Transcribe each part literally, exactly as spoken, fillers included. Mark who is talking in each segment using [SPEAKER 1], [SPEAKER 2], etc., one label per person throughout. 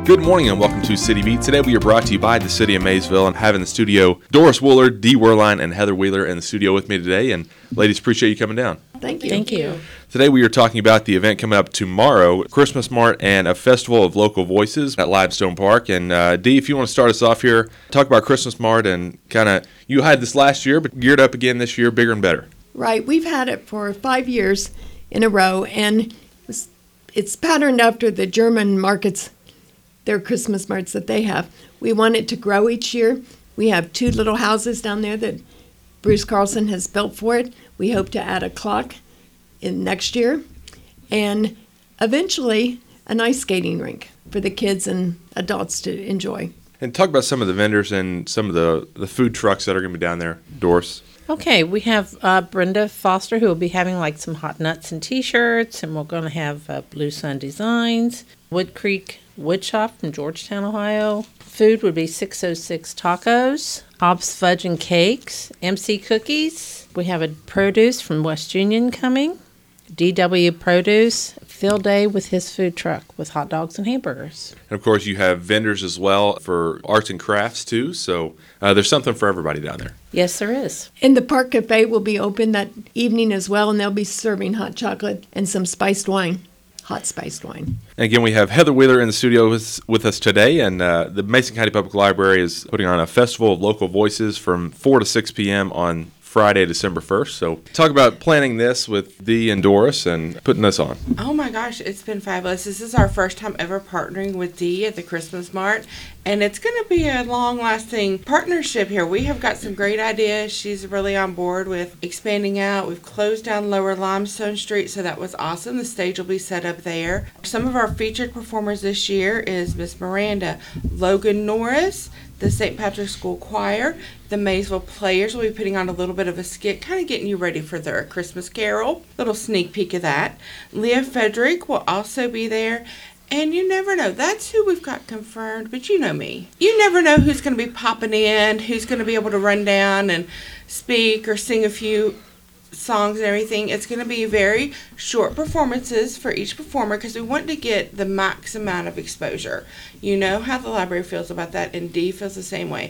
[SPEAKER 1] Good morning and welcome to City Beat. Today we are brought to you by the City of Maysville and having the studio Doris Wooler, Dee Werline, and Heather Wheeler in the studio with me today. And ladies, appreciate you coming down.
[SPEAKER 2] Thank you.
[SPEAKER 3] Thank you.
[SPEAKER 1] Today we are talking about the event coming up tomorrow, Christmas Mart and a festival of local voices at Limestone Park. And uh, Dee, if you want to start us off here, talk about Christmas Mart and kind of, you had this last year, but geared up again this year, bigger and better.
[SPEAKER 2] Right. We've had it for five years in a row, and it's, it's patterned after the German markets, their Christmas marts that they have. We want it to grow each year. We have two little houses down there that Bruce Carlson has built for it. We hope to add a clock in next year, and eventually an ice skating rink for the kids and adults to enjoy.
[SPEAKER 1] And talk about some of the vendors and some of the, the food trucks that are going to be down there, Doris.
[SPEAKER 3] Okay, we have uh, Brenda Foster, who will be having like some hot nuts and T-shirts, and we're going to have uh, Blue Sun Designs, Wood Creek Woodshop from Georgetown, Ohio. Food would be six oh six Tacos, Hobbs Fudge and Cakes, M C Cookies. We have a produce from West Union coming, D W Produce, Phil Day with his food truck with hot dogs and hamburgers.
[SPEAKER 1] And of course, you have vendors as well for arts and crafts too, so uh, there's something for everybody down there.
[SPEAKER 3] Yes, there is.
[SPEAKER 2] And the Park Cafe will be open that evening as well, and they'll be serving hot chocolate and some spiced wine. Hot spiced wine.
[SPEAKER 1] And again, we have Heather Wheeler in the studio with, with us today, and uh, the Mason County Public Library is putting on a festival of local voices from four to six p.m. on Friday, December first. So talk about planning this with Dee and Doris and putting this on.
[SPEAKER 4] Oh my gosh, it's been fabulous. This is our first time ever partnering with Dee at the Christmas Mart, and it's going to be a long-lasting partnership here. We have got some great ideas. She's really on board with expanding out. We've closed down Lower Limestone Street, so that was awesome. The stage will be set up there. Some of our featured performers this year is Miss Miranda, Logan Norris, the Saint Patrick's School Choir, the Maysville Players will be putting on a little bit of a skit, kind of getting you ready for their Christmas Carol. Little sneak peek of that. Leah Frederick will also be there. And you never know. That's who we've got confirmed, but you know me. You never know who's going to be popping in, who's going to be able to run down and speak or sing a few songs and everything. It's going to be very short performances for each performer because we want to get the max amount of exposure. You know how the library feels about that, and Dee feels the same way.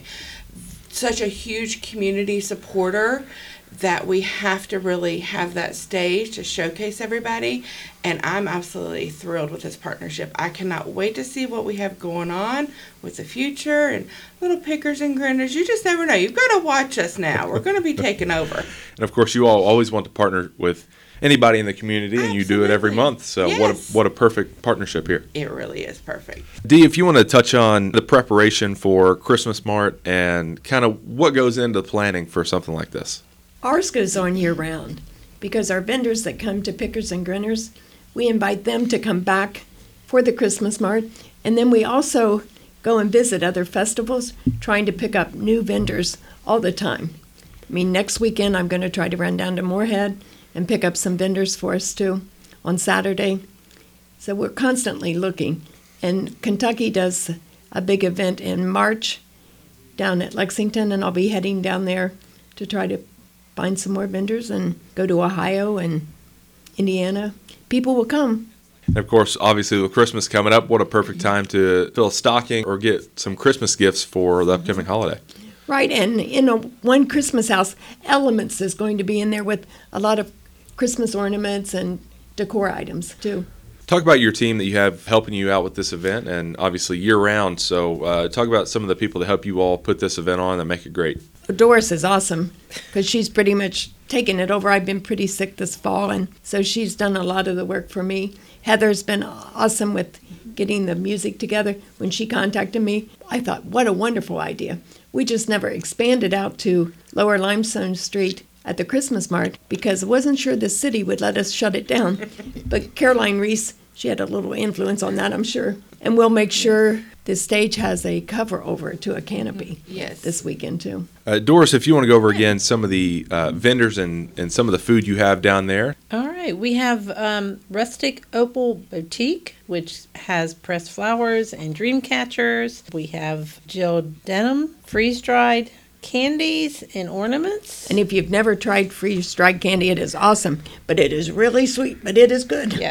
[SPEAKER 4] Such a huge community supporter that we have to really have that stage to showcase everybody, and I'm absolutely thrilled with this partnership. I cannot wait to see what we have going on with the future and little pickers and grinners. You just never know. You've got to watch us now. We're going to be taking over.
[SPEAKER 1] And of course, you all always want to partner with anybody in the community, and
[SPEAKER 4] Absolutely.
[SPEAKER 1] you do it every month. So
[SPEAKER 4] Yes.
[SPEAKER 1] what a, what a perfect partnership here.
[SPEAKER 4] It really is perfect.
[SPEAKER 1] Dee, if you want to touch on the preparation for Christmas Mart and kind of what goes into planning for something like this.
[SPEAKER 2] Ours goes on year-round because our vendors that come to Pickers and Grinners, we invite them to come back for the Christmas Mart, and then we also go and visit other festivals trying to pick up new vendors all the time. I mean, next weekend I'm going to try to run down to Moorhead and pick up some vendors for us too on Saturday. So we're constantly looking. And Kentucky does a big event in March down at Lexington, and I'll be heading down there to try to find some more vendors and go to Ohio and Indiana. People will come.
[SPEAKER 1] And of course, obviously, with Christmas coming up, what a perfect time to fill a stocking or get some Christmas gifts for the upcoming holiday.
[SPEAKER 2] Right, and in a one Christmas house, Elements is going to be in there with a lot of Christmas ornaments and decor items too.
[SPEAKER 1] Talk about your team that you have helping you out with this event, and obviously year-round. So uh, talk about some of the people that help you all put this event on that make it great.
[SPEAKER 2] Doris is awesome because she's pretty much taken it over. I've been pretty sick this fall, and so she's done a lot of the work for me. Heather's been awesome with getting the music together. When she contacted me, I thought, what a wonderful idea. We just never expanded out to Lower Limestone Street at the Christmas Mart because I wasn't sure the city would let us shut it down. But Caroline Reese, she had a little influence on that, I'm sure. And we'll make sure the stage has a cover over it to a canopy
[SPEAKER 4] Yes.
[SPEAKER 2] this weekend too.
[SPEAKER 1] Uh, Doris, if you want to go over again some of the uh, vendors and, and some of the food you have down there.
[SPEAKER 3] All right, we have um, Rustic Opal Boutique, which has pressed flowers and dream catchers. We have Jill Denham, freeze-dried candies and ornaments.
[SPEAKER 2] And if you've never tried freeze-dried candy, it is awesome. But it is really sweet, but it is good.
[SPEAKER 3] Yes.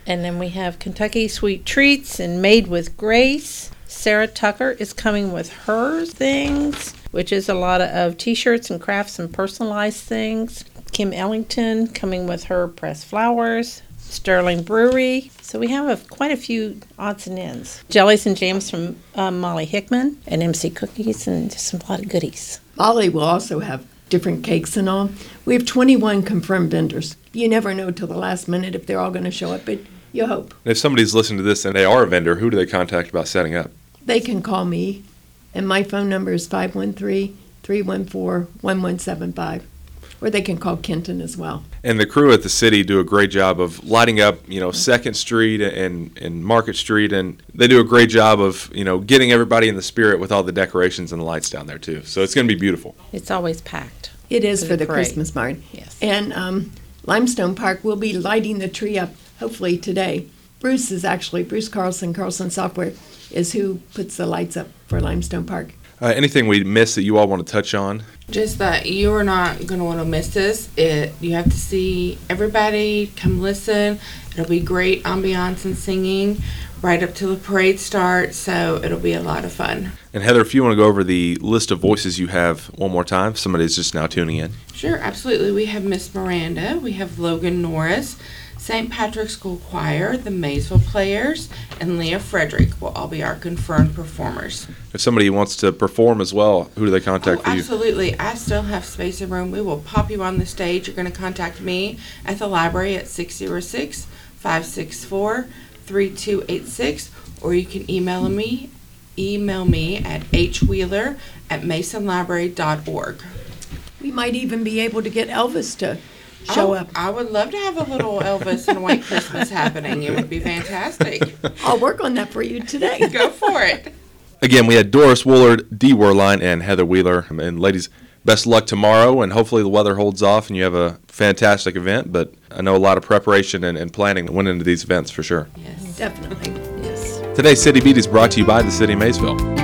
[SPEAKER 3] And then we have Kentucky Sweet Treats and Made with Grace. Sarah Tucker is coming with her things, which is a lot of t-shirts and crafts and personalized things. Kim Ellington coming with her pressed flowers. Sterling Brewery. So we have a, quite a few odds and ends. Jellies and jams from um, Molly Hickman, and M C Cookies, and just some, a lot of goodies.
[SPEAKER 2] Molly will also have different cakes and all. We have twenty-one confirmed vendors. You never know till the last minute if they're all going to show up, but you hope.
[SPEAKER 1] If somebody's listening to this and they are a vendor, who do they contact about setting up?
[SPEAKER 2] They can call me, and my phone number is five one three, three one four, one one seven five. Or they can call Kenton as well.
[SPEAKER 1] And the crew at the city do a great job of lighting up, you know, Second Street and, and Market Street, and they do a great job of, you know, getting everybody in the spirit with all the decorations and the lights down there too. So it's going to be beautiful.
[SPEAKER 3] It's always packed.
[SPEAKER 2] It is
[SPEAKER 3] For
[SPEAKER 2] for
[SPEAKER 3] the
[SPEAKER 2] the
[SPEAKER 3] parade.
[SPEAKER 2] Christmas Mart.
[SPEAKER 3] Yes.
[SPEAKER 2] And um, Limestone Park will be lighting the tree up hopefully today. Bruce is actually, Bruce Carlson, Carlson Software, is who puts the lights up for Limestone Park.
[SPEAKER 1] Uh, anything we missed that you all want to touch on?
[SPEAKER 4] Just that you are not going to want to miss this. It you have to see everybody, come listen. It'll be great ambiance and singing right up till the parade starts, so it'll be a lot of fun.
[SPEAKER 1] And Heather, if you want to go over the list of voices you have one more time, somebody's just now tuning in.
[SPEAKER 4] Sure, absolutely. We have Miss Miranda, we have Logan Norris, Saint Patrick's School Choir, the Maysville Players, and Leah Frederick will all be our confirmed performers.
[SPEAKER 1] If somebody wants to perform as well, who do they contact
[SPEAKER 4] Oh,
[SPEAKER 1] for you?
[SPEAKER 4] absolutely. I still have space and room. We will pop you on the stage. You're going to contact me at the library at six oh six, five six four, three two eight six, or you can email me email me at hwheeler at masonlibrary dot org.
[SPEAKER 2] We might even be able to get Elvis to show
[SPEAKER 4] Oh,
[SPEAKER 2] up.
[SPEAKER 4] I would love to have a little Elvis and White Christmas happening. It would be fantastic.
[SPEAKER 2] I'll work on that for you today.
[SPEAKER 4] Go for it.
[SPEAKER 1] Again, we had Doris Woolard, Dee Werline, and Heather Wheeler. And ladies, best of luck tomorrow, and hopefully the weather holds off and you have a fantastic event. But I know a lot of preparation and, and planning went into these events for sure.
[SPEAKER 4] Yes.
[SPEAKER 2] Definitely.
[SPEAKER 3] Yes.
[SPEAKER 1] Today's City Beat is brought to you by the City of Maysville.